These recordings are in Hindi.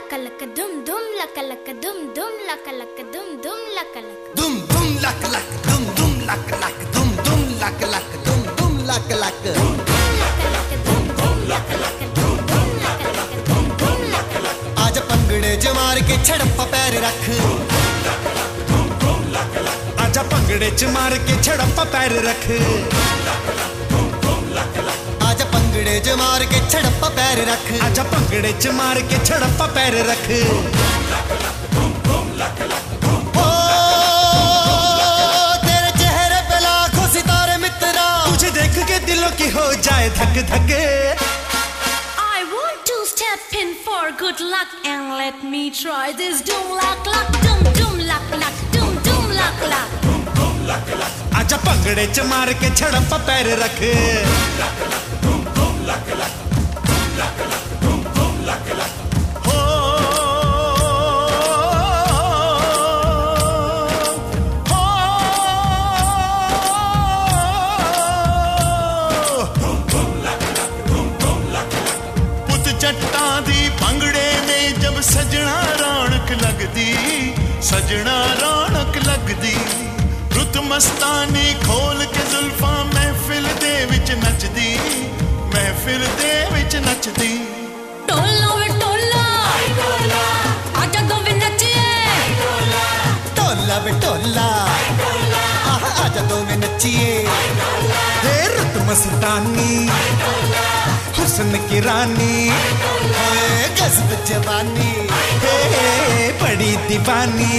laka laka dum dum laka laka dum dum laka laka dum dum laka laka dum dum laka laka dum dum laka laka dum dum laka laka dum dum laka laka dum dum laka laka dum dum laka laka dum dum laka laka dum dum laka laka आज पंगड़े च मार के छड़प्पा पैर रख आजा पंगड़े च मार के छड़प्पा पैर रख आजा पंगड़े च मार के छड़प्पा पैर रख आजा पंगड़े च मार के छड़प्पा पैर रख ओ तेरे चेहरे पे लाखों सितारे मित्रा तुझे देख के दिलों की हो जाए धक धक I want to step in for good luck and let me try this dum lak lak dum dum lak lak dum dum lak lak आजा पंगड़े च मार के छड़प्पा पैर रख हो पुत जट्टां दी पंगड़े में जब सजना रौनक लगदी सजना रौनक लगदी रुत मस्तानी खोल के जुल्फां महफिल दे विच नचदी महफिल दे विच नचदी टोला वे टोला आजा दो वे नचिए टोला बे टोला आजा दो में नचिए हे रुत मस्तानी हुस्न की रानी गज़ब जवानी हे बड़ी दीवानी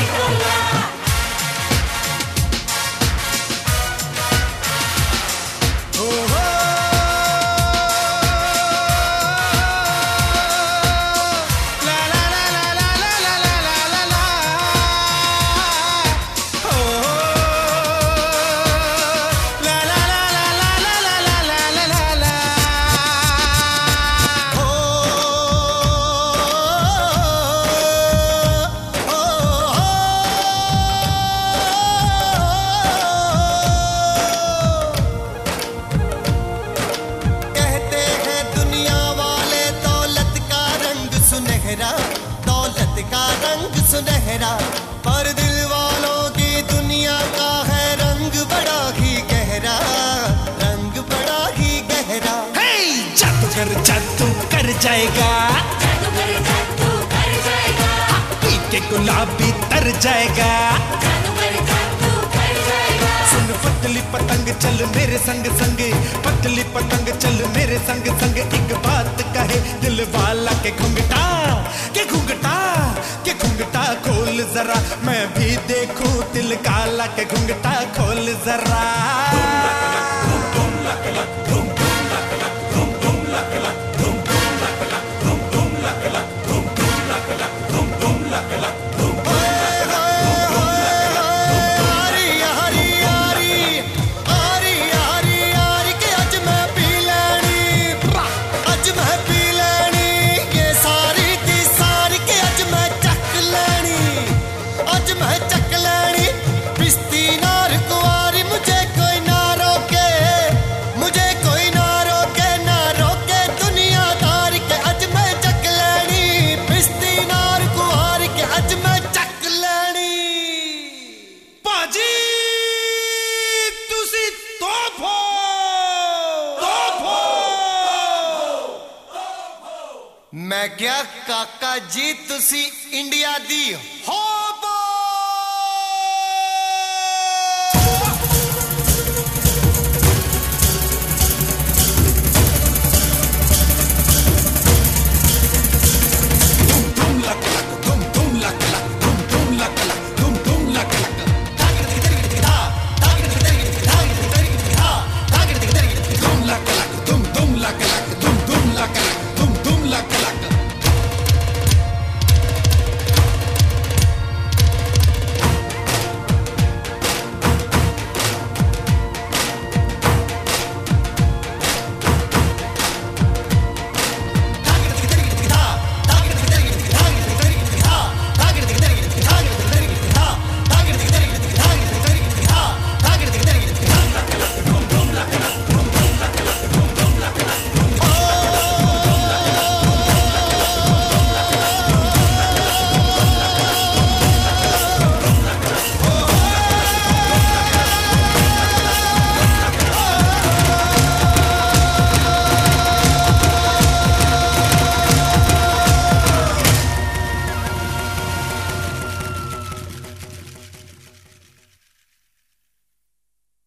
दौलत का रंग सुनहरा पर दिल वालों की दुनिया का है रंग बड़ा ही गहरा रंग बड़ा ही गहरा जादू कर जाएगा पी के गुलाबी तर जाएगा सुन पतली पतंग चल मेरे संग संग पतली पतंग चल मेरे संग संग एक बात कहे दिल वाला के घुंघटा खोल जरा मैं भी देखूं दिल काला के घुंघटा खोल जरा मैं क्या काका जी तुसी इंडिया दी हो